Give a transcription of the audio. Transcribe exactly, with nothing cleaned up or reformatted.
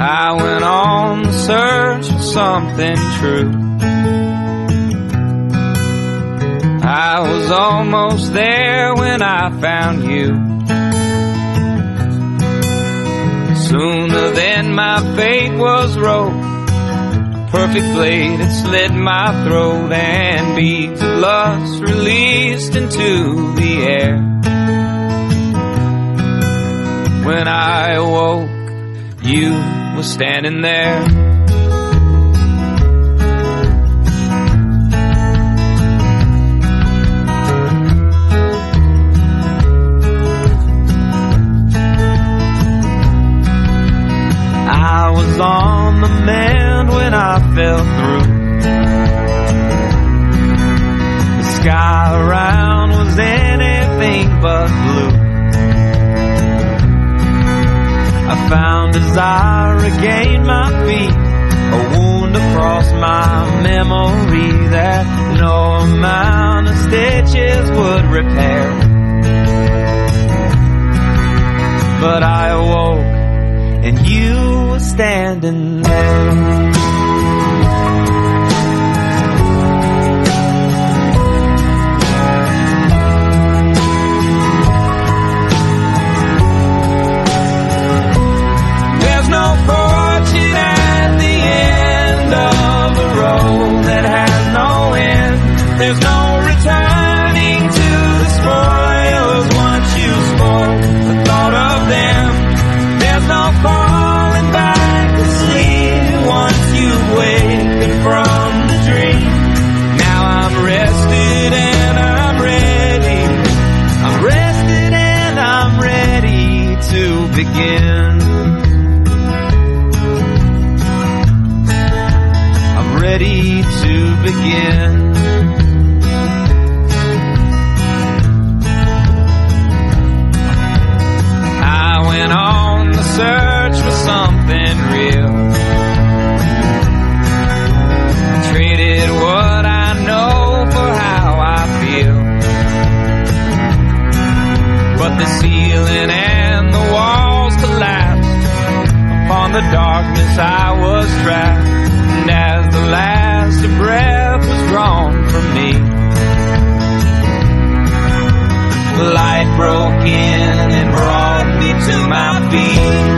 I went on the search for something true. I was almost there when I found you. Sooner than my fate was wrote, a perfect blade had slit my throat, and beads of lust released into the air. When I awoke, you were standing there. I was on the mend when I fell through. The sky around was anything but blue. I found desire, regained my feet, a wound across my memory that no amount of stitches would repair. But I awoke and you were standing there. There's no fortune at the end of a road that has no end. There's no returning to the spoils once you spoil the thought of them. There's no falling back to sleep once you've wakened from the dream. Now I'm rested and I'm ready. I'm rested and I'm ready to begin. I'm ready to begin. I went on the search for something real. I traded what I know for how I feel. But the ceiling and the walls collapsed upon the darkness I was trapped. And as the last breath was drawn from me, the light broke in and brought me to my feet.